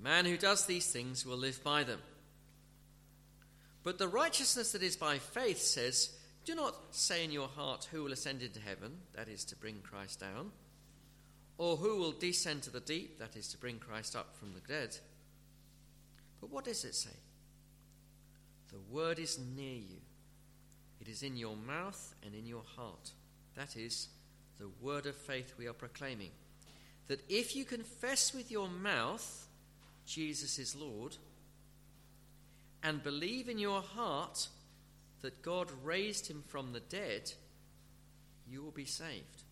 The man who does these things will live by them. But the righteousness that is by faith says, do not say in your heart, who will ascend into heaven, that is to bring Christ down, or who will descend to the deep, that is to bring Christ up from the dead. But what does it say? The word is near you. It is in your mouth and in your heart. That is the word of faith we are proclaiming. That if you confess with your mouth Jesus is Lord, and believe in your heart that God raised him from the dead, you will be saved.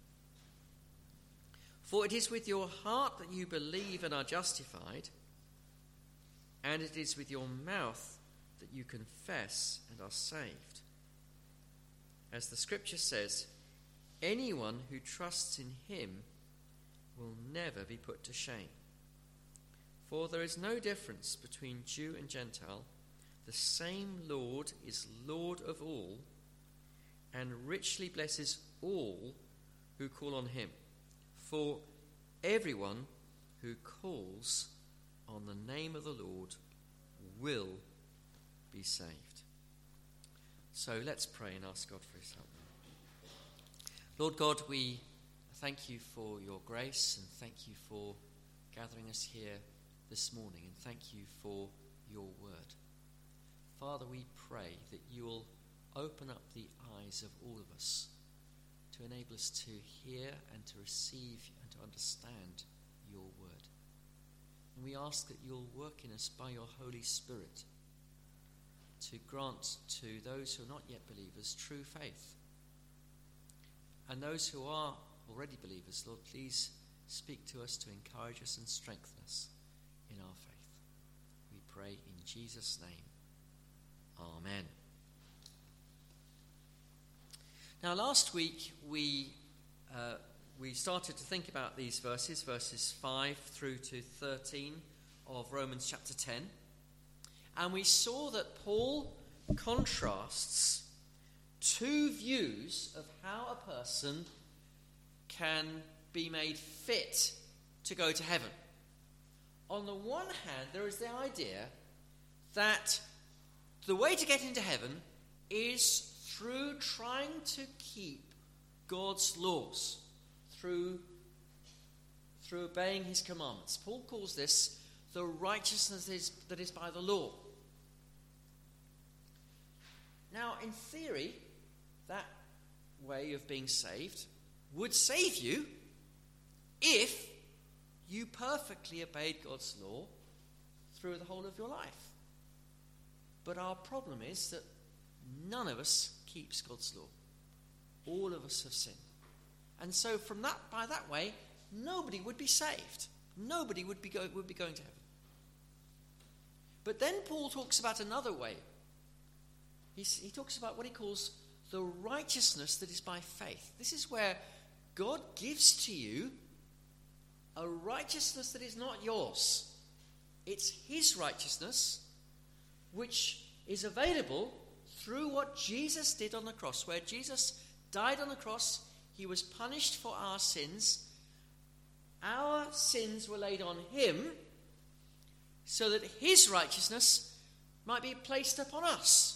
For it is with your heart that you believe and are justified, and it is with your mouth that you confess and are saved. As the scripture says, anyone who trusts in him will never be put to shame. For there is no difference between Jew and Gentile. The same Lord is Lord of all, and richly blesses all who call on him. For everyone who calls on the name of the Lord will be saved. So let's pray and ask God for his help. Lord God, we thank you for your grace, and thank you for gathering us here this morning, and thank you for your word. Father, we pray that you will open up the eyes of all of us to enable us to hear and to receive and to understand your word. And we ask that you'll work in us by your Holy Spirit to grant to those who are not yet believers true faith. And those who are already believers, Lord, please speak to us to encourage us and strengthen us in our faith. We pray in Jesus' name. Amen. Now, last week we started to think about these verses 5 through to 13 of Romans chapter 10, and we saw that Paul contrasts two views of how a person can be made fit to go to heaven. On the one hand, there is the idea that the way to get into heaven is through trying to keep God's laws, through obeying his commandments. Paul calls this the righteousness that is by the law. Now, in theory, that way of being saved would save you if you perfectly obeyed God's law through the whole of your life. But our problem is that none of us keeps God's law. All of us have sinned. And so by that way, nobody would be saved. Nobody would be going to heaven. But then Paul talks about another way. He talks about what he calls the righteousness that is by faith. This is where God gives to you a righteousness that is not yours. It's his righteousness, which is available through what Jesus did on the cross. Where Jesus died on the cross, he was punished for our sins. Our sins were laid on him so that his righteousness might be placed upon us.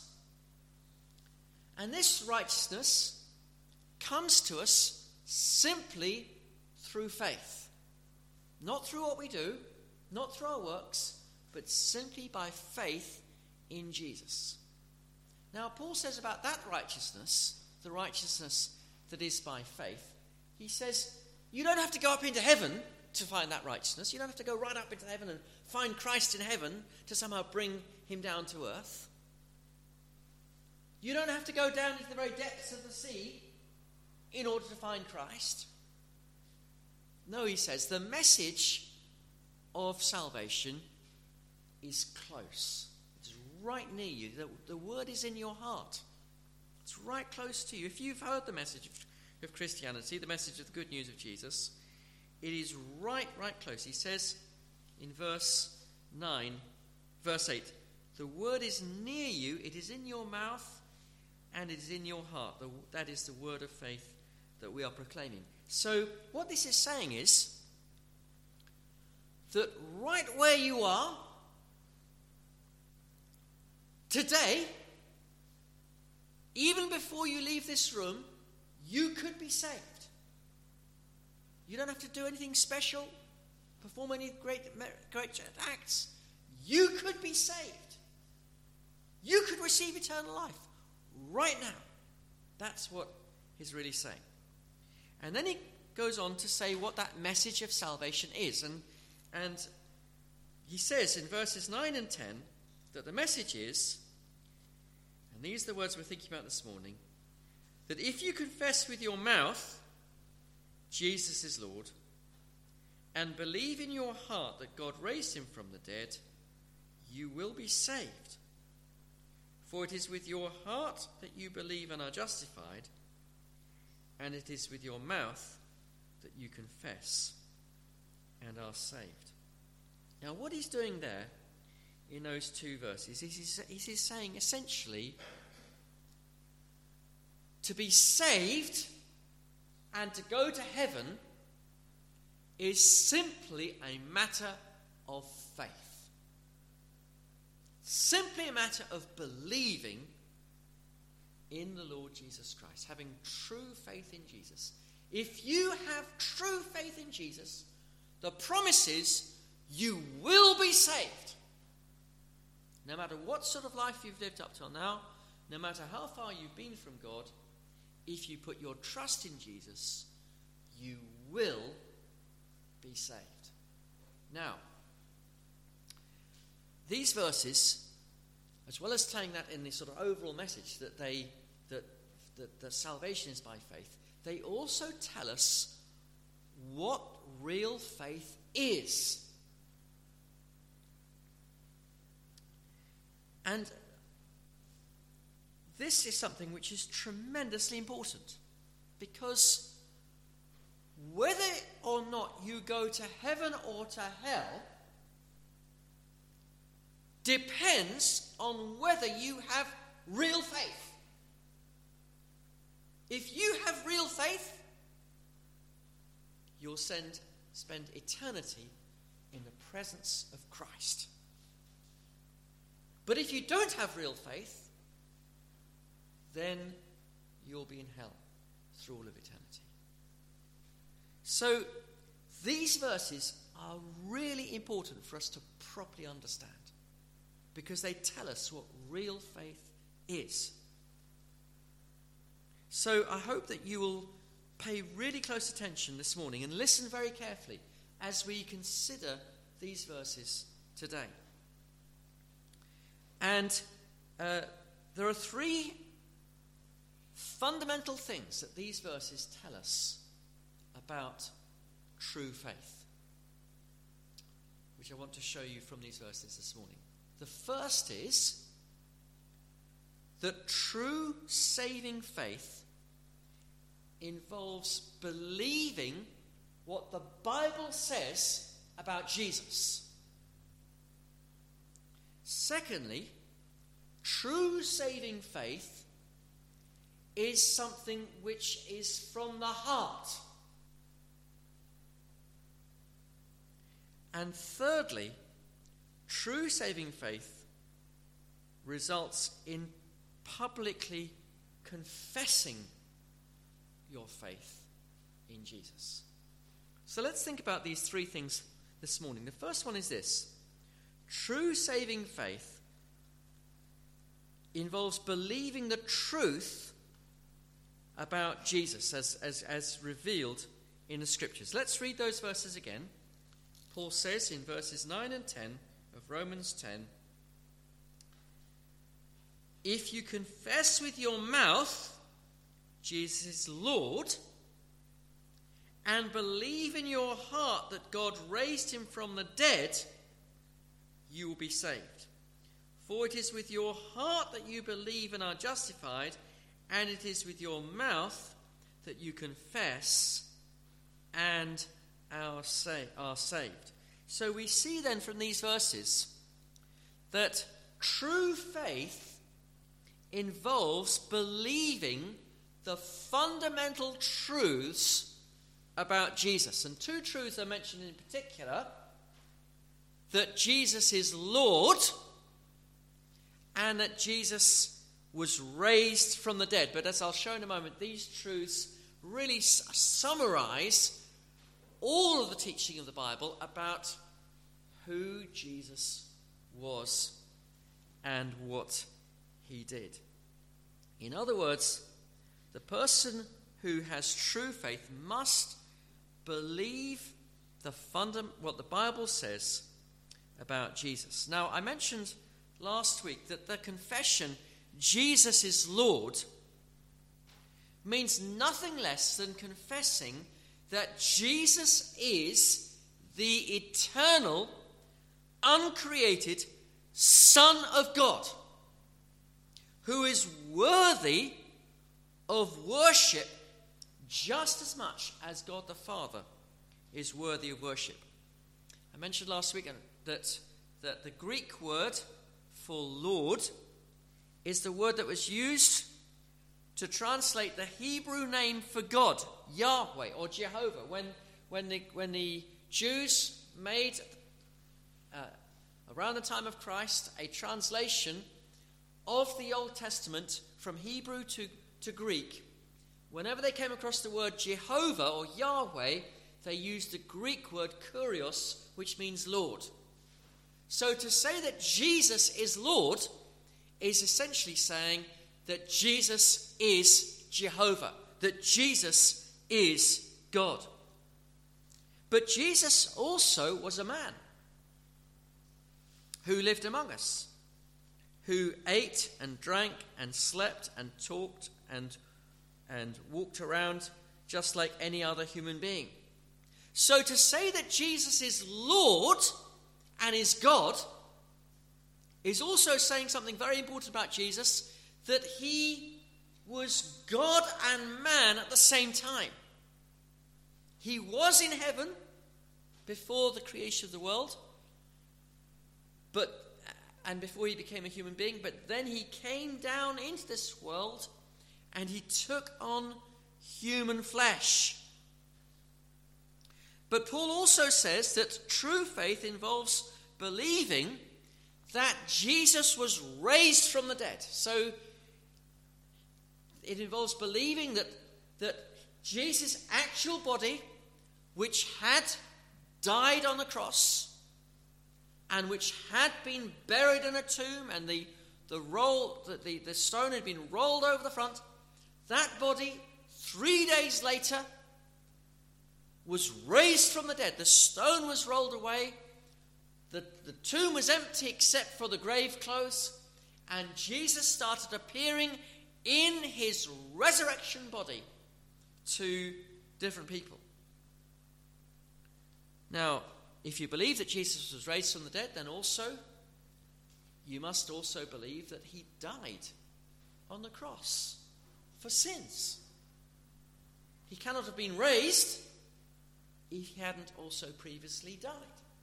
And this righteousness comes to us simply through faith. Not through what we do, not through our works, but simply by faith in Jesus. Now, Paul says about that righteousness, the righteousness that is by faith, he says, you don't have to go up into heaven to find that righteousness. You don't have to go right up into heaven and find Christ in heaven to somehow bring him down to earth. You don't have to go down into the very depths of the sea in order to find Christ. No, he says, the message of salvation is close. It's right near you. The word is in your heart. It's right close to you. If you've heard the message of Christianity, the message of the good news of Jesus, it is right close. He says in verse 8, the word is near you, it is in your mouth, and it is in your heart. That is the word of faith that we are proclaiming. So what this is saying is that right where you are today, even before you leave this room, you could be saved. You don't have to do anything special, perform any great acts. You could be saved. You could receive eternal life right now. That's what he's really saying. And then he goes on to say what that message of salvation is. And he says in verses 9 and 10 that the message is, and these are the words we're thinking about this morning, that if you confess with your mouth Jesus is Lord, and believe in your heart that God raised him from the dead, you will be saved. For it is with your heart that you believe and are justified, and it is with your mouth that you confess and are saved. Now, what he's doing there in those two verses is he's saying essentially to be saved and to go to heaven is simply a matter of faith. Simply a matter of believing in the Lord Jesus Christ, having true faith in Jesus. If you have true faith in Jesus, the promise is you will be saved. No matter what sort of life you've lived up till now, no matter how far you've been from God, if you put your trust in Jesus, you will be saved. Now, these verses, as well as telling that in this sort of overall message that salvation is by faith, they also tell us what real faith is. And this is something which is tremendously important, because whether or not you go to heaven or to hell depends on whether you have real faith. If you have real faith, you'll spend eternity in the presence of Christ. But if you don't have real faith, then you'll be in hell through all of eternity. So these verses are really important for us to properly understand, because they tell us what real faith is. So I hope that you will pay really close attention this morning and listen very carefully as we consider these verses today. And there are three fundamental things that these verses tell us about true faith, which I want to show you from these verses this morning. The first is that true saving faith involves believing what the Bible says about Jesus. Secondly, true saving faith is something which is from the heart. And thirdly, true saving faith results in publicly confessing your faith in Jesus. So let's think about these three things this morning. The first one is this: true saving faith involves believing the truth about Jesus as revealed in the Scriptures. Let's read those verses again. Paul says in verses 9 and 10 of Romans 10, if you confess with your mouth Jesus is Lord, and believe in your heart that God raised him from the dead, you will be saved. For it is with your heart that you believe and are justified, and it is with your mouth that you confess and are saved. So we see then from these verses that true faith involves believing the fundamental truths about Jesus. And two truths are mentioned in particular that Jesus is Lord and that Jesus was raised from the dead. But as I'll show in a moment, these truths really summarize all of the teaching of the Bible about who Jesus was and what he did. In other words, the person who has true faith must believe what the Bible says about Jesus. Now, I mentioned last week that the confession, Jesus is Lord, means nothing less than confessing that Jesus is the eternal, uncreated Son of God, who is worthy of worship just as much as God the Father is worthy of worship. I mentioned last week that the Greek word for Lord is the word that was used to translate the Hebrew name for God, Yahweh or Jehovah. When the Jews made, around the time of Christ, a translation of the Old Testament from Hebrew to Greek, whenever they came across the word Jehovah or Yahweh, they used the Greek word kurios, which means Lord. So to say that Jesus is Lord is essentially saying that Jesus is Jehovah, that Jesus is God. But Jesus also was a man who lived among us, who ate and drank and slept and talked and walked around just like any other human being. So to say that Jesus is Lord and is God is also saying something very important about Jesus, that he was God and man at the same time. He was in heaven before the creation of the world, and before he became a human being, but then he came down into this world and he took on human flesh. But Paul also says that true faith involves believing that Jesus was raised from the dead. So it involves believing that Jesus' actual body, which had died on the cross and which had been buried in a tomb, and the stone had been rolled over the front, that body 3 days later was raised from the dead. The stone was rolled away. The tomb was empty except for the grave clothes. And Jesus started appearing in his resurrection body to different people. Now, if you believe that Jesus was raised from the dead, then also you must also believe that he died on the cross for sins. He cannot have been raised if he hadn't also previously died.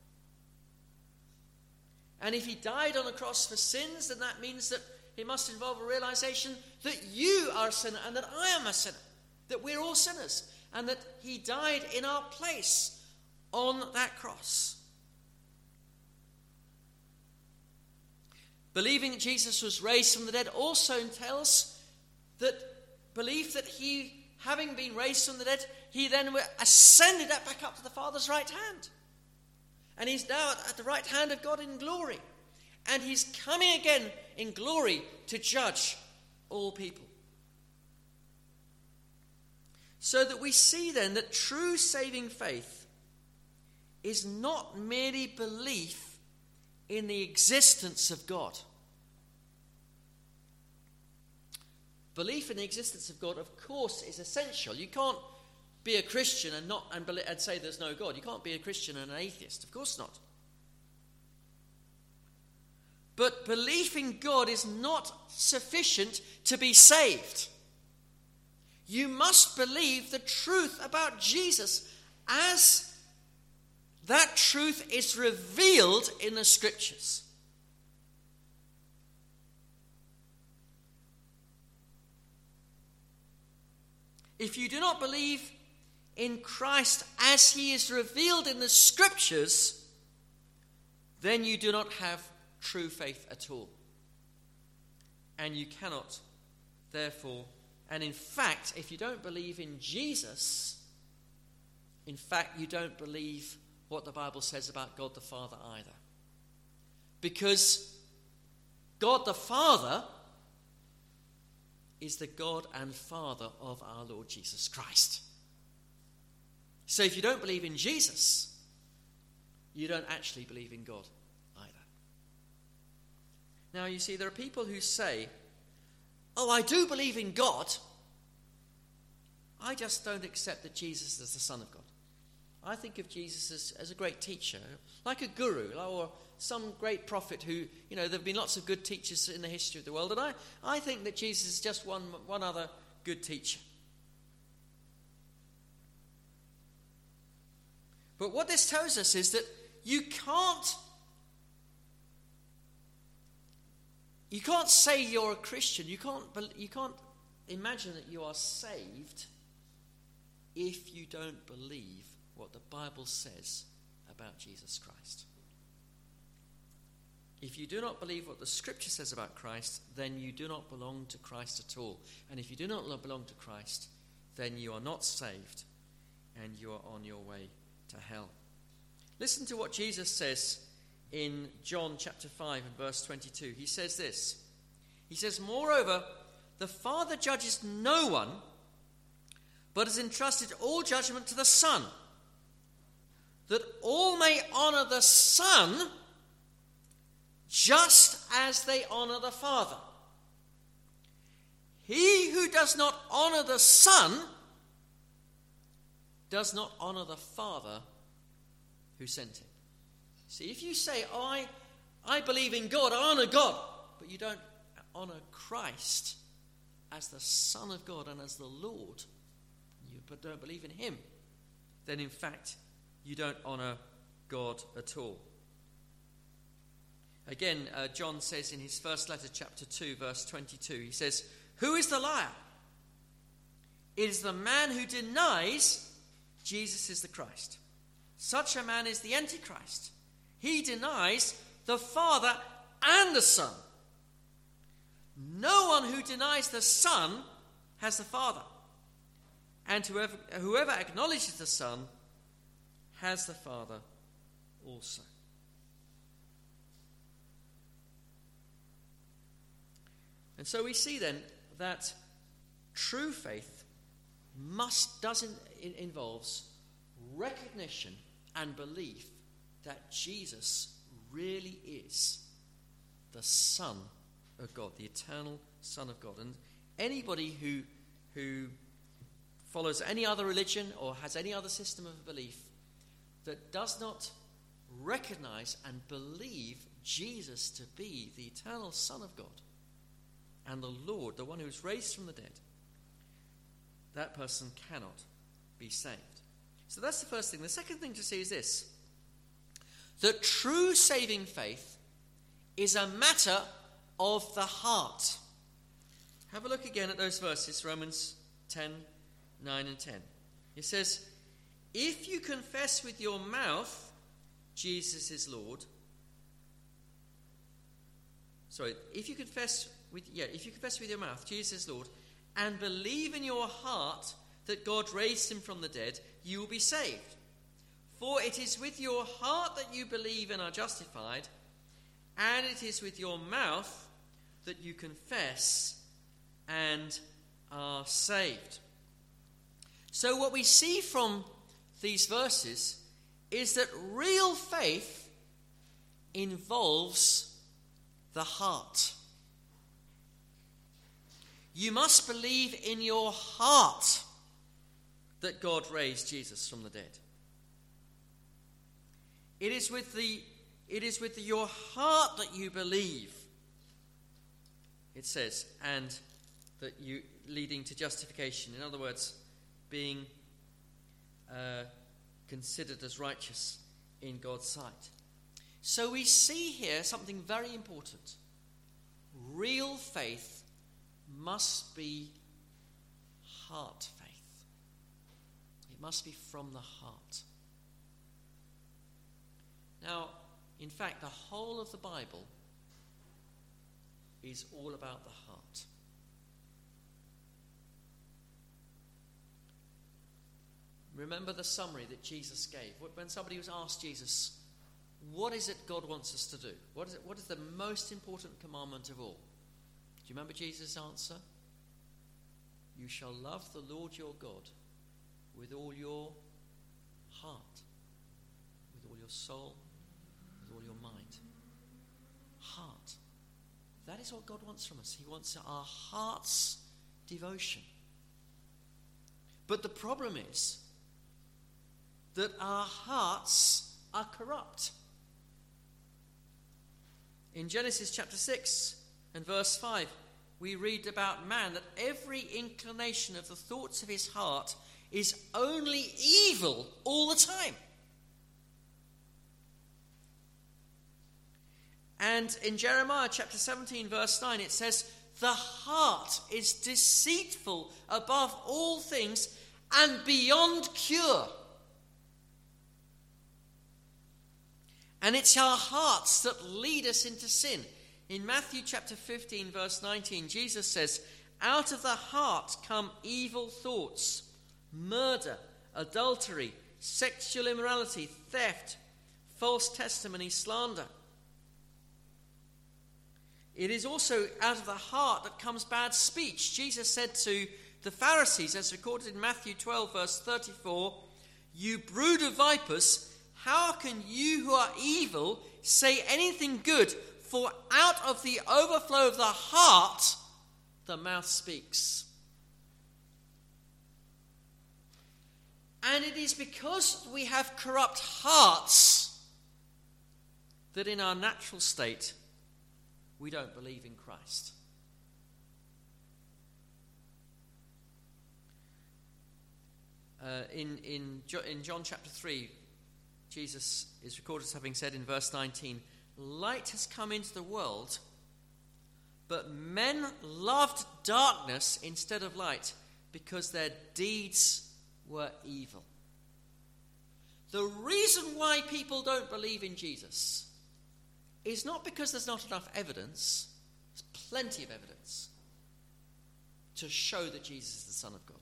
And if he died on the cross for sins, then that means that it must involve a realization that you are a sinner and that I am a sinner, that we're all sinners, and that he died in our place on that cross. Believing that Jesus was raised from the dead also entails that belief that he, having been raised from the dead, he then ascended back up to the Father's right hand. And he's now at the right hand of God in glory. And he's coming again in glory to judge all people. So that we see then that true saving faith is not merely belief in the existence of God. Belief in the existence of God, of course, is essential. You can't be a Christian and say there's no God. You can't be a Christian and an atheist. Of course not. But belief in God is not sufficient to be saved. You must believe the truth about Jesus as that truth is revealed in the Scriptures. If you do not believe in Christ as he is revealed in the Scriptures, then you do not have true faith at all. And you cannot, therefore, and in fact, if you don't believe in Jesus, in fact, you don't believe what the Bible says about God the Father either. Because God the Father is the God and Father of our Lord Jesus Christ. So if you don't believe in Jesus, you don't actually believe in God either. Now, you see, there are people who say, oh, I do believe in God, I just don't accept that Jesus is the Son of God. I think of Jesus as a great teacher, like a guru, or some great prophet who, there have been lots of good teachers in the history of the world, and I think that Jesus is just one other good teacher. But what this tells us is that you can't say you're a Christian, you can't imagine that you are saved if you don't believe what the Bible says about Jesus Christ. If you do not believe what the Scripture says about Christ, then you do not belong to Christ at all. And if you do not belong to Christ, then you are not saved and you are on your way to hell. Listen to what Jesus says in John chapter 5 and verse 22. He says this. He says, moreover, the Father judges no one, but has entrusted all judgment to the Son, that all may honour the Son just as they honour the Father. He who does not honour the Son does not honour the Father who sent him. See, if you say, oh, I believe in God, I honour God, but you don't honour Christ as the Son of God and as the Lord, but don't believe in him, then in fact you don't honour God at all. Again, John says in his first letter, chapter 2, verse 22, he says, who is the liar? It is the man who denies Jesus is the Christ. Such a man is the Antichrist. He denies the Father and the Son. No one who denies the Son has the Father. And whoever acknowledges the Son has the Father also. And so we see then that true faith involves recognition and belief that Jesus really is the Son of God, the eternal Son of God. And anybody who follows any other religion or has any other system of belief that does not recognize and believe Jesus to be the eternal Son of God and the Lord, the one who was raised from the dead, that person cannot be saved. So that's the first thing. The second thing to see is this: that true saving faith is a matter of the heart. Have a look again at those verses, Romans 10, 9 and 10. It says, if you confess with your mouth Jesus is Lord, if you confess with your mouth Jesus is Lord, and believe in your heart that God raised him from the dead, you will be saved. For it is with your heart that you believe and are justified, and it is with your mouth that you confess and are saved. So what we see from these verses is that real faith involves the heart. You must believe in your heart that God raised Jesus from the dead. It is with your heart that you believe, it says, and that you leading to justification. In other words, being considered as righteous in God's sight. So we see here something very important. Real faith must be heart faith. It must be from the heart. Now, In fact, the whole of the Bible is all about the heart. Remember the summary that Jesus gave. When somebody was asked Jesus, what is it God wants us to do? What is the most important commandment of all? Do you remember Jesus' answer? You shall love the Lord your God with all your heart, with all your soul, with all your mind. Heart. That is what God wants from us. He wants our heart's devotion. But the problem is that our hearts are corrupt. In Genesis chapter 6 and verse 5, we read about man that every inclination of the thoughts of his heart is only evil all the time. And in Jeremiah chapter 17 verse 9 it says, the heart is deceitful above all things and beyond cure. And it's our hearts that lead us into sin. In Matthew chapter 15 verse 19, Jesus says, out of the heart come evil thoughts, murder, adultery, sexual immorality, theft, false testimony, slander. It is also out of the heart that comes bad speech. Jesus said to the Pharisees, as recorded in Matthew 12 verse 34, you brood of vipers, how can you who are evil say anything good? For out of the overflow of the heart, the mouth speaks. And it is because we have corrupt hearts that in our natural state, we don't believe in Christ. In John chapter 3, Jesus is recorded as having said in verse 19, light has come into the world, but men loved darkness instead of light because their deeds were evil. The reason why people don't believe in Jesus is not because there's not enough evidence. There's plenty of evidence to show that Jesus is the Son of God.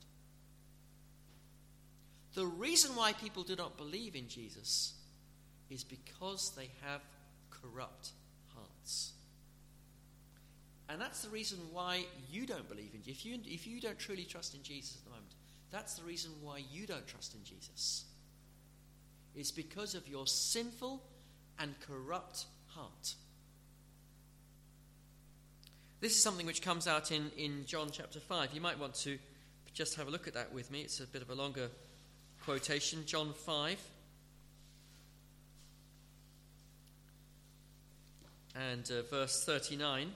The reason why people do not believe in Jesus is because they have corrupt hearts. And that's the reason why you don't believe in Jesus. If you don't truly trust in Jesus at the moment, that's the reason why you don't trust in Jesus. It's because of your sinful and corrupt heart. This is something which comes out in John chapter 5. You might want to just have a look at that with me. It's a bit of a longer quotation. John 5. And verse 39.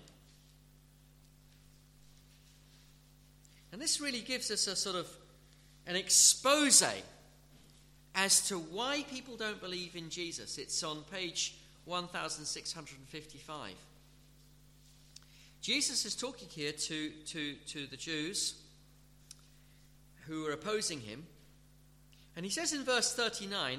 And this really gives us a sort of an expose as to why people don't believe in Jesus. It's on page 1655. Jesus is talking here to the Jews who are opposing him. And he says in verse 39,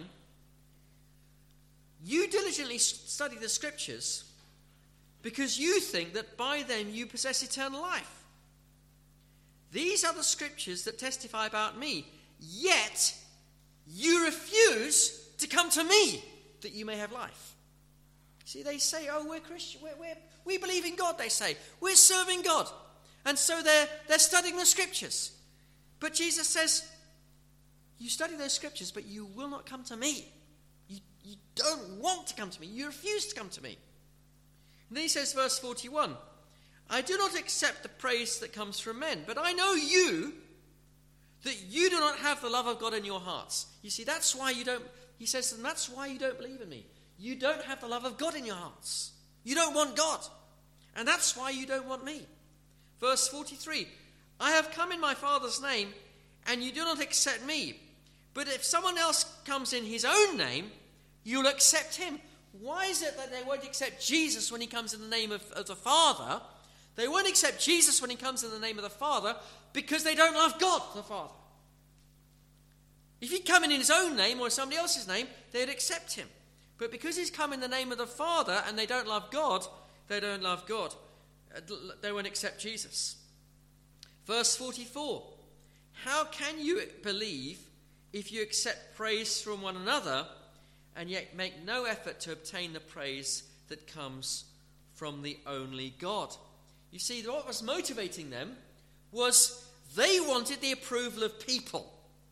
you diligently study the scriptures because you think that by them you possess eternal life. These are the scriptures that testify about me, yet you refuse to come to me that you may have life. See, they say, oh, we're Christian, we believe in God, they say. We're serving God. And so they're studying the scriptures. But Jesus says, you study those scriptures, but you will not come to me. You don't want to come to me. You refuse to come to me. And then he says, verse 41, I do not accept the praise that comes from men, but I know you, that you do not have the love of God in your hearts. You see, that's why you don't, he says, and that's why you don't believe in me. You don't have the love of God in your hearts. You don't want God. And that's why you don't want me. Verse 43, I have come in my Father's name, and you do not accept me. But if someone else comes in his own name, you'll accept him. Why is it that they won't accept Jesus when he comes in the name of the Father? They won't accept Jesus when he comes in the name of the Father because they don't love God, the Father. If he'd come in his own name or somebody else's name, they'd accept him. But because he's come in the name of the Father and they don't love God, they don't love God. They won't accept Jesus. Verse 44. How can you believe if you accept praise from one another and yet make no effort to obtain the praise that comes from the only God? You see, what was motivating them was they wanted the approval of people.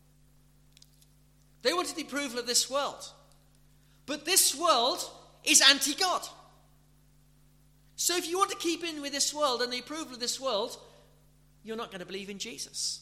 They wanted the approval of this world. But this world is anti-God. So if you want to keep in with this world and the approval of this world, you're not going to believe in Jesus.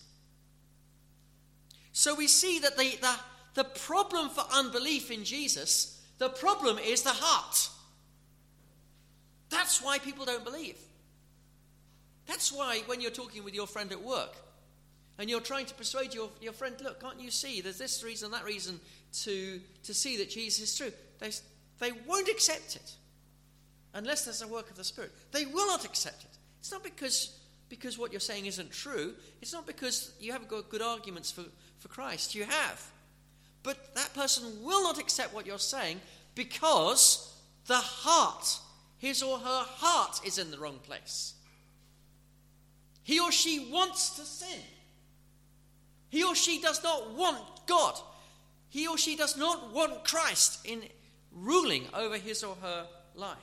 So we see that the problem for unbelief in Jesus, the problem is the heart. That's why people don't believe. That's why when you're talking with your friend at work and you're trying to persuade your friend, look, can't you see there's this reason, that reason to see that Jesus is true? They won't accept it unless there's a work of the Spirit. They will not accept it. It's not because what you're saying isn't true. It's not because you haven't got good arguments for Christ. You have. But that person will not accept what you're saying because the heart, his or her heart, is in the wrong place. He or she wants to sin. He or she does not want God. He or she does not want Christ in ruling over his or her life.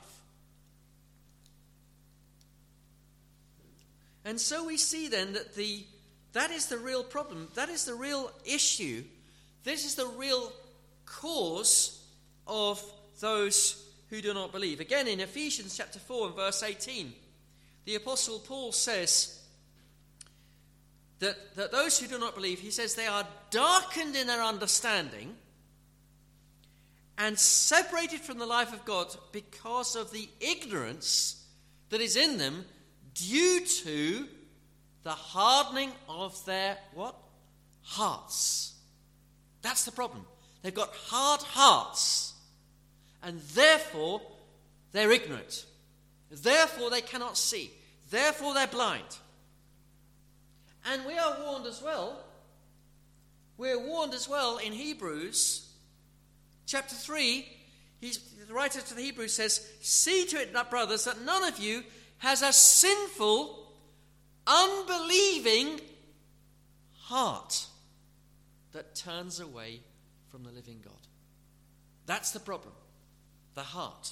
And so we see then that is the real problem. That is the real issue. This is the real cause of those who do not believe. Again, in Ephesians chapter 4 and verse 18, the Apostle Paul says that those who do not believe, he says, they are darkened in their understanding and separated from the life of God because of the ignorance that is in them due to the hardening of their what? Hearts. That's the problem. They've got hard hearts, and therefore they're ignorant. Therefore they cannot see. Therefore they're blind. And we are warned as well. We're warned as well in Hebrews chapter 3. The writer to the Hebrews says, see to it, brothers, that none of you has a sinful, unbelieving heart that turns away from the living God. That's the problem. The heart.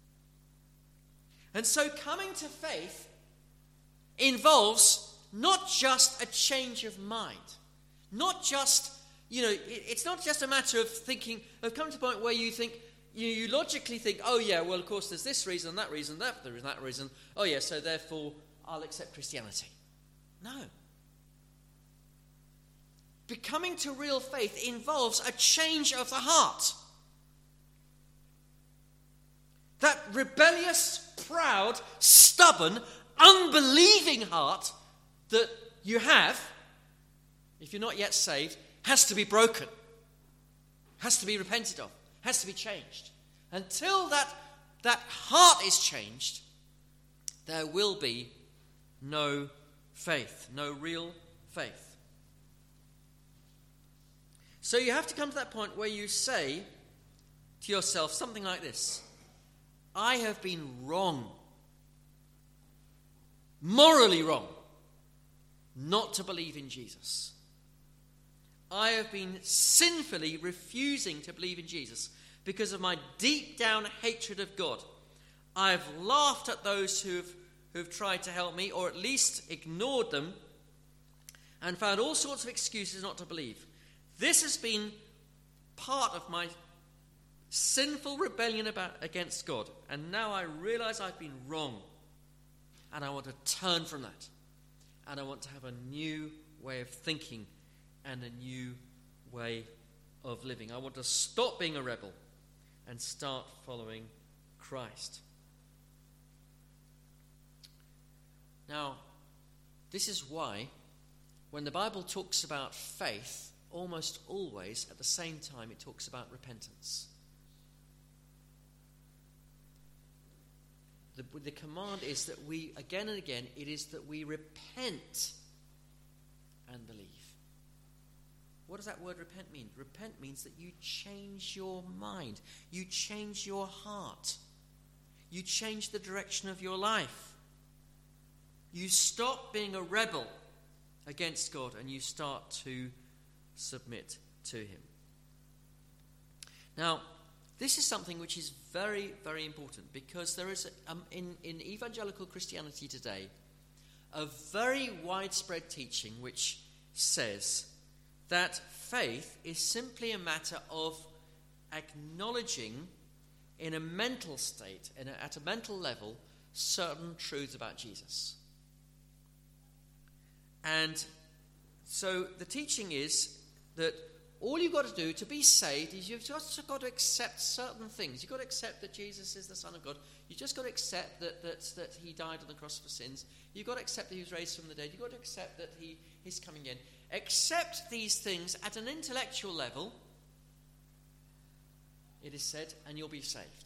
And so coming to faith involves not just a change of mind. Not just, it's not just a matter of thinking, of coming to a point where you think, you logically think, oh yeah, well of course there's this reason, that reason, that reason. Oh yeah, so therefore I'll accept Christianity. No. Becoming to real faith involves a change of the heart. That rebellious, proud, stubborn, unbelieving heart that you have, if you're not yet saved, has to be broken, has to be repented of, has to be changed. Until that heart is changed, there will be no faith, no real faith. So you have to come to that point where you say to yourself something like this: I have been wrong, morally wrong, not to believe in Jesus. I have been sinfully refusing to believe in Jesus because of my deep down hatred of God. I have laughed at those who've tried to help me, or at least ignored them, and found all sorts of excuses not to believe. This has been part of my sinful rebellion against God, and now I realize I've been wrong, and I want to turn from that, and I want to have a new way of thinking and a new way of living. I want to stop being a rebel and start following Christ. Now, this is why when the Bible talks about faith, almost always at the same time it talks about repentance. The command is that we, again and again, it is that we repent and believe. what does that word repent mean? Repent means that you change your mind. You change your heart. You change the direction of your life. You stop being a rebel against God and you start to submit to him. Now, this is something which is very, very important, because there is, in evangelical Christianity today, a very widespread teaching which says that faith is simply a matter of acknowledging in a mental state, at a mental level, certain truths about Jesus. And so the teaching is that all you've got to do to be saved is you've just got to accept certain things. You've got to accept that Jesus is the Son of God. You've just got to accept that he died on the cross for sins. You've got to accept that he was raised from the dead. You've got to accept that he's coming in. Accept these things at an intellectual level, it is said, and you'll be saved.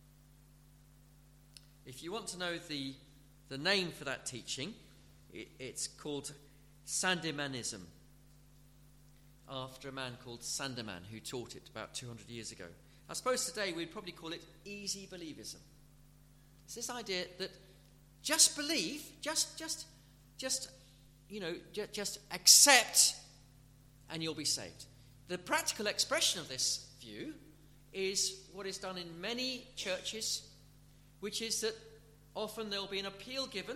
If you want to know the name for that teaching, it's called Sandemonism, after a man called Sandeman who taught it about 200 years ago. I suppose today we'd probably call it easy believism. It's this idea that just believe, just accept, and you'll be saved. The practical expression of this view is what is done in many churches, which is that often there'll be an appeal given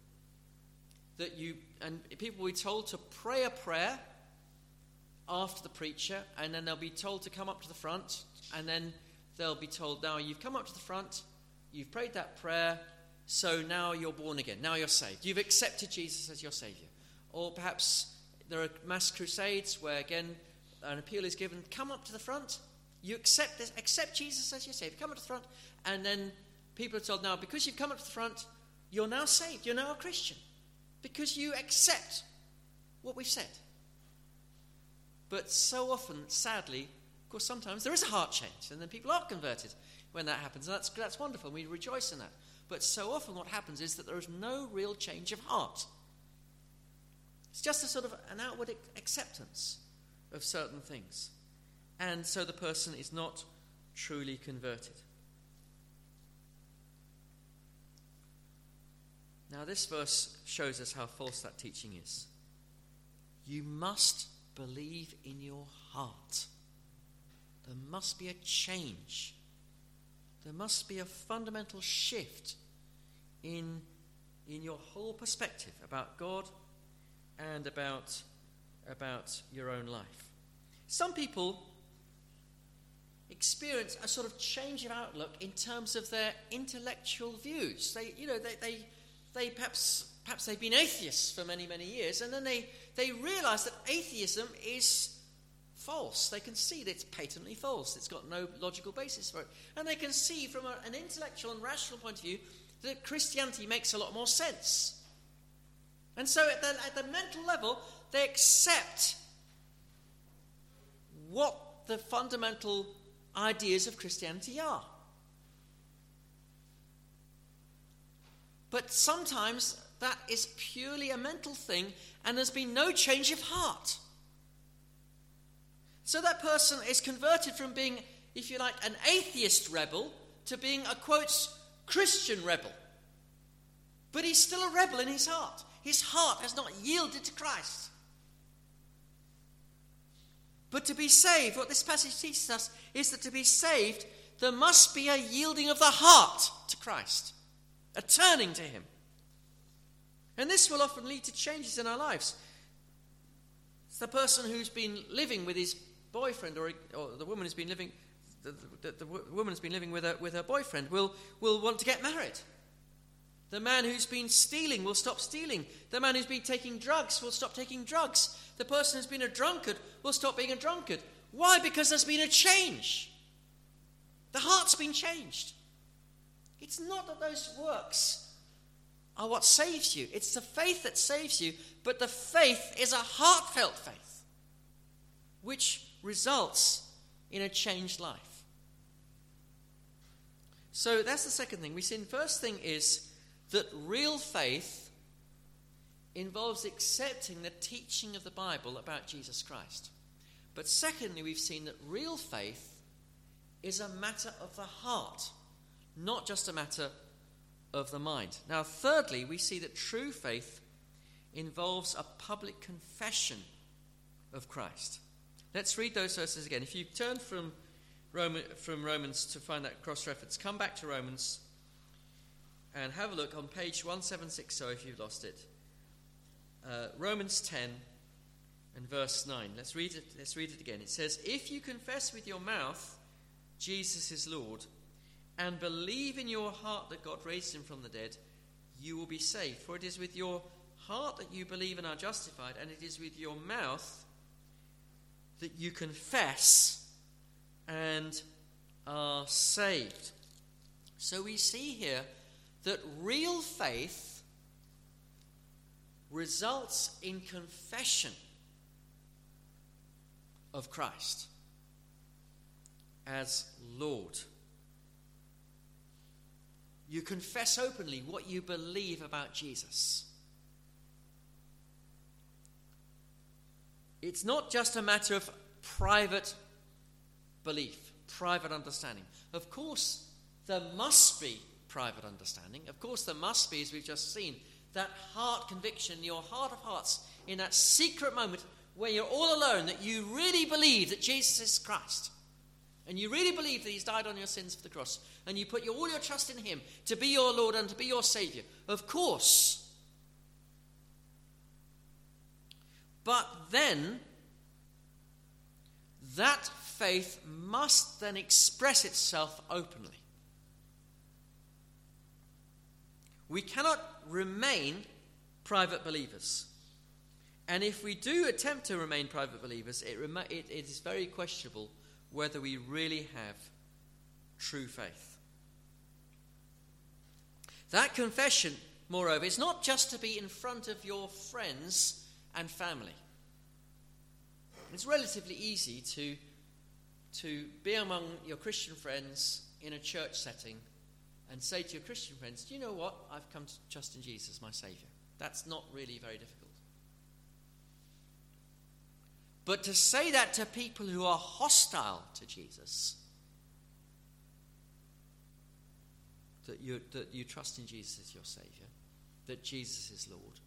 and people will be told to pray a prayer after the preacher, and then they'll be told to come up to the front, and then they'll be told, now you've come up to the front, you've prayed that prayer, so now you're born again, now you're saved. You've accepted Jesus as your Saviour. Or perhaps there are mass crusades where, again, an appeal is given, come up to the front, you accept Jesus as your Saviour, come up to the front, and then people are told, now because you've come up to the front, you're now saved, you're now a Christian, because you accept what we've said. But so often, sadly, of course, sometimes there is a heart change, and then people are converted when that happens, and that's wonderful, and we rejoice in that. But so often what happens is that there is no real change of heart. It's just a sort of an outward acceptance of certain things. And so the person is not truly converted. Now this verse shows us how false that teaching is. You must believe in your heart. There must be a change. There must be a fundamental shift in your whole perspective about God and about your own life. Some people experience a sort of change of outlook in terms of their intellectual views. They perhaps they've been atheists for many, many years, and then they realize that atheism is false. They can see that it's patently false. It's got no logical basis for it. And they can see from an intellectual and rational point of view that Christianity makes a lot more sense. And so at the mental level, they accept what the fundamental ideas of Christianity are. But sometimes that is purely a mental thing, and there's been no change of heart. So that person is converted from being, if you like, an atheist rebel to being a, quote, Christian rebel. But he's still a rebel in his heart. His heart has not yielded to Christ. But to be saved, what this passage teaches us is that to be saved, there must be a yielding of the heart to Christ, a turning to him. And this will often lead to changes in our lives. It's the person who's been living with his boyfriend, or the woman who's been living, the woman who's been living with her boyfriend will want to get married. The man who's been stealing will stop stealing. The man who's been taking drugs will stop taking drugs. The person who's been a drunkard will stop being a drunkard. Why? Because there's been a change. The heart's been changed. It's not that those works are what saves you. It's the faith that saves you, but the faith is a heartfelt faith, which results in a changed life. So that's the second thing. We see the first thing is that real faith involves accepting the teaching of the Bible about Jesus Christ. But secondly, we've seen that real faith is a matter of the heart, not just a matter of the mind. Now, thirdly, we see that true faith involves a public confession of Christ. Let's read those verses again. If you turn from Romans to find that cross-reference, come back to Romans and have a look on page 1760 if you've lost it. Romans 10 and verse 9. Let's read it again. It says, "If you confess with your mouth Jesus is Lord, and believe in your heart that God raised him from the dead, you will be saved. For it is with your heart that you believe and are justified, and it is with your mouth that you confess and are saved." So we see here that real faith results in confession of Christ as Lord. You confess openly what you believe about Jesus. It's not just a matter of private belief, private understanding. Of course, there must be private understanding. Of course, there must be, as we've just seen, that heart conviction, your heart of hearts, in that secret moment where you're all alone, that you really believe that Jesus is Christ. And you really believe that he's died on your sins for the cross. And you put all your trust in him to be your Lord and to be your Saviour. Of course. But then, that faith must then express itself openly. We cannot remain private believers. And if we do attempt to remain private believers, it is very questionable whether we really have true faith. That confession, moreover, is not just to be in front of your friends and family. It's relatively easy to be among your Christian friends in a church setting and say to your Christian friends, "Do you know what? I've come to trust in Jesus, my Saviour." That's not really very difficult. But to say that to people who are hostile to Jesus, that you trust in Jesus as your Saviour, that Jesus is Lord,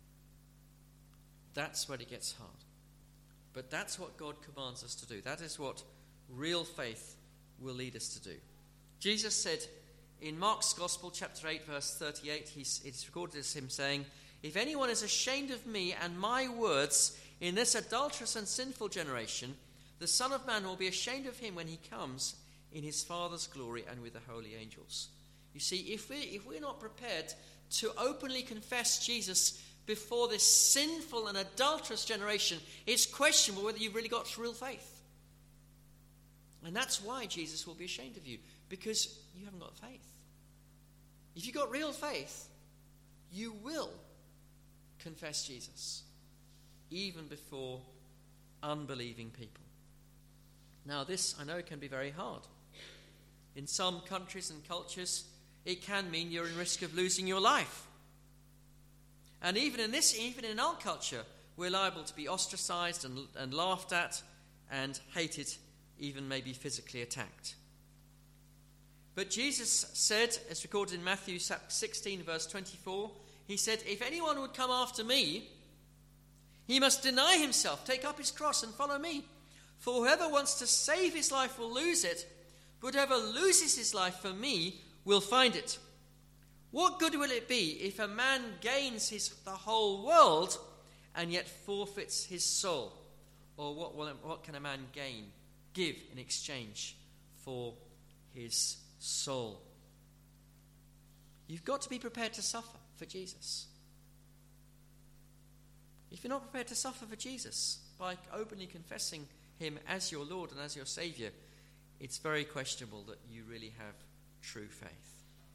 that's where it gets hard. But that's what God commands us to do. That is what real faith will lead us to do. Jesus said in Mark's Gospel, chapter 8, verse 38, it's recorded as him saying, "If anyone is ashamed of me and my words in this adulterous and sinful generation, the Son of Man will be ashamed of him when he comes in his Father's glory and with the holy angels." You see, if we're not prepared to openly confess Jesus before this sinful and adulterous generation, it's questionable whether you've really got real faith. And that's why Jesus will be ashamed of you, because you haven't got faith. If you've got real faith, you will confess Jesus, even before unbelieving people. Now, this, I know, can be very hard. In some countries and cultures, it can mean you're in risk of losing your life. And even in our culture, we're liable to be ostracized and laughed at and hated, even maybe physically attacked. But Jesus said, as recorded in Matthew 16, verse 24, he said, "If anyone would come after me, he must deny himself, take up his cross and follow me. For whoever wants to save his life will lose it, but whoever loses his life for me will find it. What good will it be if a man gains the whole world and yet forfeits his soul? Or what can a man give in exchange for his soul?" You've got to be prepared to suffer for Jesus. If you're not prepared to suffer for Jesus by openly confessing him as your Lord and as your Saviour, it's very questionable that you really have true faith.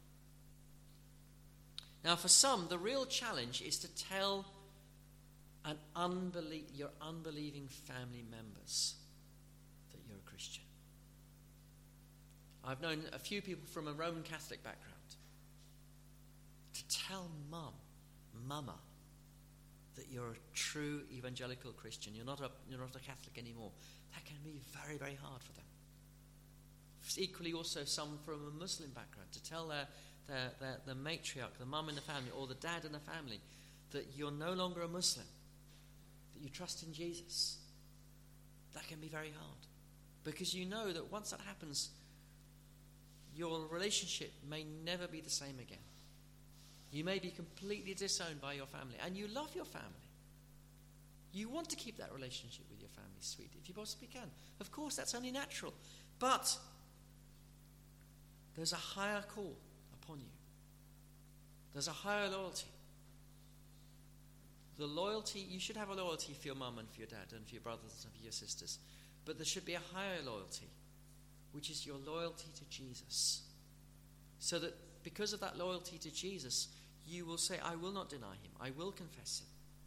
Now, for some, the real challenge is to tell your unbelieving family members that you're a Christian. I've known a few people from a Roman Catholic background to tell mama, that you're a true evangelical Christian. You're not a Catholic anymore. That can be very, very hard for them. Equally also some from a Muslim background, to tell the matriarch, the mum in the family, or the dad in the family, that you're no longer a Muslim, that you trust in Jesus. That can be very hard. Because you know that once that happens, your relationship may never be the same again. You may be completely disowned by your family, and you love your family. You want to keep that relationship with your family sweet, if you possibly can. Of course, that's only natural. But there's a higher call upon you. There's a higher loyalty. The loyalty, you should have a loyalty for your mum and for your dad and for your brothers and for your sisters. But there should be a higher loyalty, which is your loyalty to Jesus. So that because of that loyalty to Jesus, you will say, I will not deny him. I will confess him.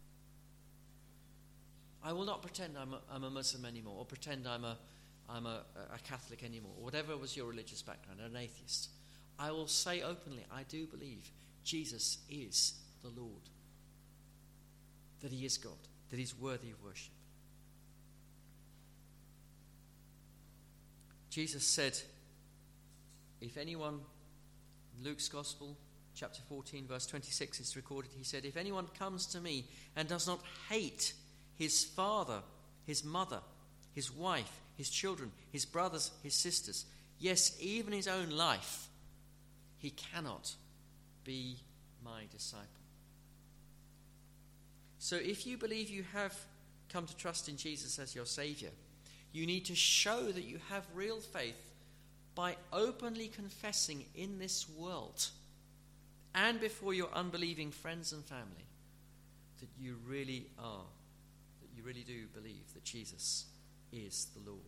I will not pretend I'm a Muslim anymore, or pretend I'm a Catholic anymore, or whatever was your religious background, an atheist. I will say openly, I do believe Jesus is the Lord, that he is God, that he's worthy of worship. Jesus said, if anyone, Luke's Gospel, chapter 14, verse 26 is recorded, he said, if anyone comes to me and does not hate his father, his mother, his wife, his children, his brothers, his sisters, yes, even his own life, he cannot be my disciple. So if you believe you have come to trust in Jesus as your Saviour, you need to show that you have real faith by openly confessing in this world and before your unbelieving friends and family that you really are, that you really do believe that Jesus is the Lord.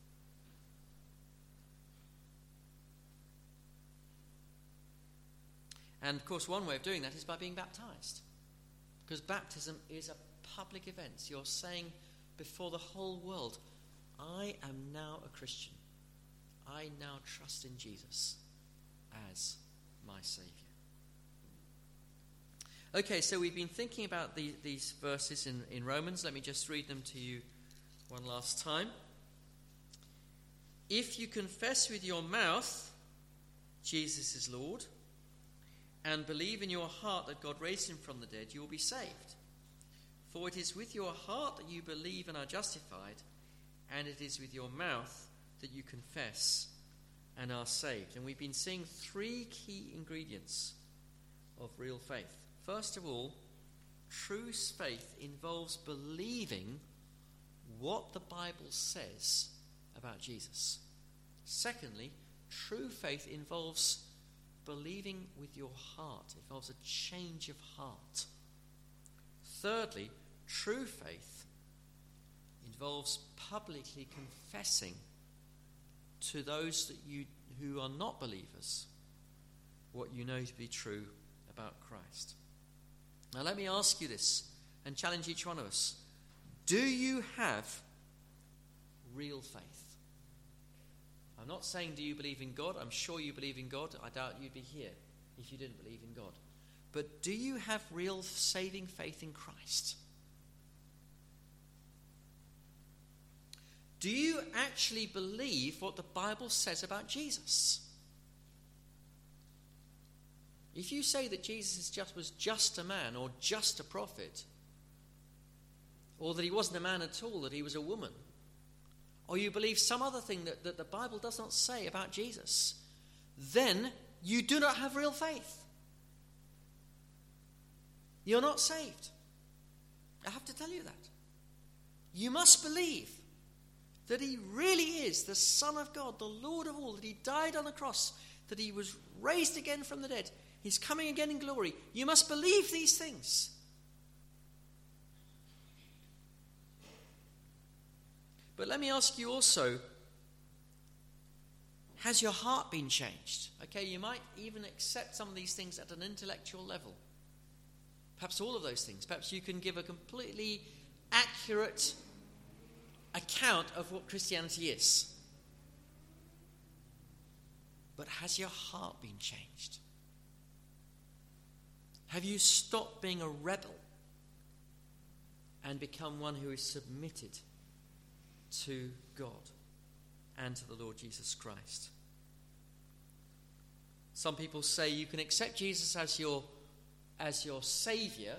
And of course, one way of doing that is by being baptized. Because baptism is a public event. You're saying before the whole world, I am now a Christian. I now trust in Jesus as my Saviour. Okay, so we've been thinking about these verses in Romans. Let me just read them to you one last time. If you confess with your mouth Jesus is Lord, and believe in your heart that God raised him from the dead, you will be saved. For it is with your heart that you believe and are justified, and it is with your mouth that you confess and are saved. And we've been seeing three key ingredients of real faith. First of all, true faith involves believing what the Bible says about Jesus. Secondly, true faith involves believing with your heart. It involves a change of heart. Thirdly, true faith involves publicly confessing to those who are not believers what you know to be true about Christ. Now let me ask you this and challenge each one of us. Do you have real faith? I'm not saying do you believe in God. I'm sure you believe in God. I doubt you'd be here if you didn't believe in God. But do you have real saving faith in Christ? Do you actually believe what the Bible says about Jesus? If you say that Jesus was just a man or just a prophet, or that he wasn't a man at all, that he was a woman, or you believe some other thing that the Bible does not say about Jesus, then you do not have real faith. You're not saved. I have to tell you that. You must believe that he really is the Son of God, the Lord of all, that he died on the cross, that he was raised again from the dead, he's coming again in glory. You must believe these things. But let me ask you also, has your heart been changed? Okay, you might even accept some of these things at an intellectual level. Perhaps all of those things. Perhaps you can give a completely accurate account of what Christianity is. But has your heart been changed? Have you stopped being a rebel and become one who is submitted to God and to the Lord Jesus Christ. Some people say you can accept Jesus as your Saviour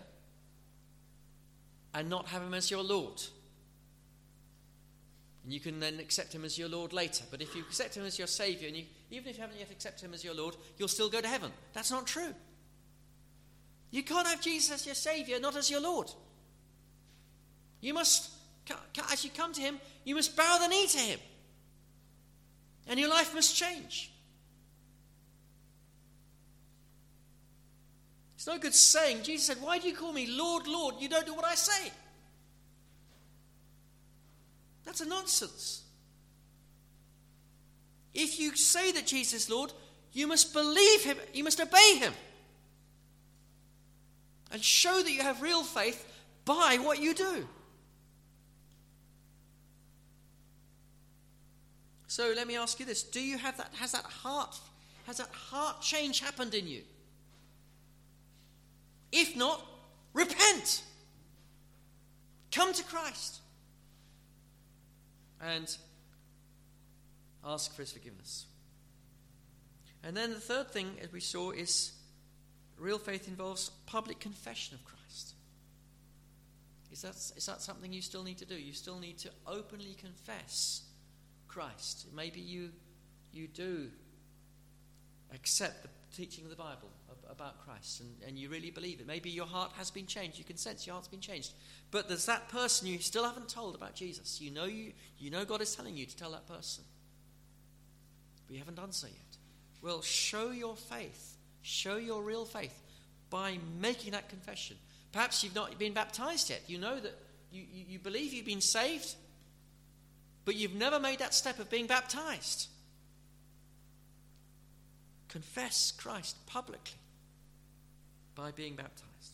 and not have him as your Lord. And you can then accept him as your Lord later. But if you accept him as your Saviour, and even if you haven't yet accepted him as your Lord, you'll still go to heaven. That's not true. You can't have Jesus as your Saviour, not as your Lord. You must, as you come to him, you must bow the knee to him. And your life must change. It's no good saying, Jesus said, why do you call me Lord, Lord? You don't do what I say. That's a nonsense. If you say that Jesus is Lord, you must believe him, you must obey him. And show that you have real faith by what you do. So let me ask you this. Do you have that? Has that heart change happened in you? If not, repent. Come to Christ. And ask for his forgiveness. And then the third thing, as we saw, is real faith involves public confession of Christ. Is that something you still need to do? You still need to openly confess Christ. Maybe you do accept the teaching of the Bible about Christ and you really believe it. Maybe your heart has been changed. You can sense your heart's been changed. But there's that person you still haven't told about Jesus. You know God is telling you to tell that person. But you haven't done so yet. Well, show your faith. Show your real faith by making that confession. Perhaps you've not been baptized yet. You know that you believe you've been saved, but you've never made that step of being baptized. Confess Christ publicly by being baptized.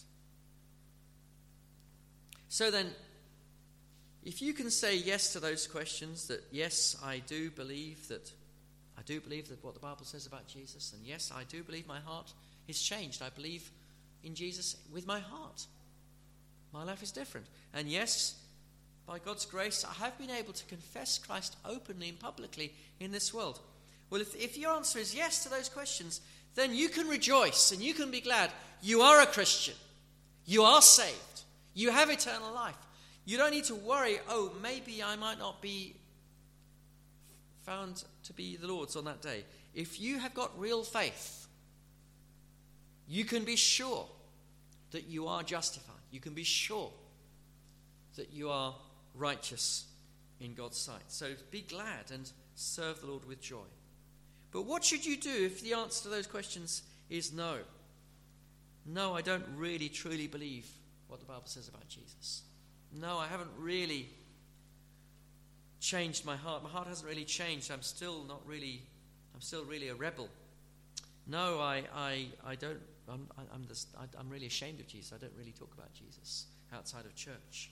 So then, if you can say yes to those questions, that yes, I do believe that what the Bible says about Jesus, and yes, I do believe my heart is changed. I believe in Jesus with my heart. My life is different. And yes, by God's grace, I have been able to confess Christ openly and publicly in this world. Well, if your answer is yes to those questions, then you can rejoice and you can be glad. You are a Christian. You are saved. You have eternal life. You don't need to worry, maybe I might not be found to be the Lord's on that day. If you have got real faith, you can be sure that you are justified. You can be sure that you are righteous in God's sight. So be glad and serve the Lord with joy. But what should you do if the answer to those questions is no? No, I don't really truly believe what the Bible says about Jesus. No, I haven't really changed my heart. My heart hasn't really changed. I'm still really a rebel. No, I'm really ashamed of Jesus. I don't really talk about Jesus outside of church.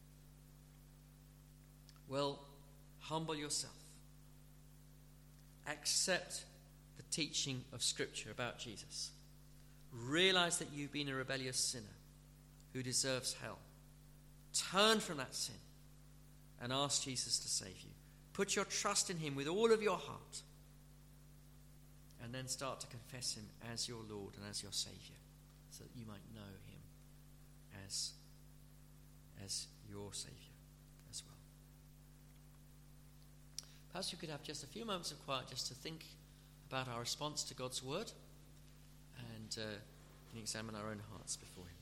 Well, humble yourself. Accept the teaching of Scripture about Jesus. Realize that you've been a rebellious sinner who deserves hell. Turn from that sin and ask Jesus to save you. Put your trust in him with all of your heart. And then start to confess him as your Lord and as your Saviour, so that you might know him as your Saviour as well. Perhaps we could have just a few moments of quiet just to think about our response to God's word and examine our own hearts before him.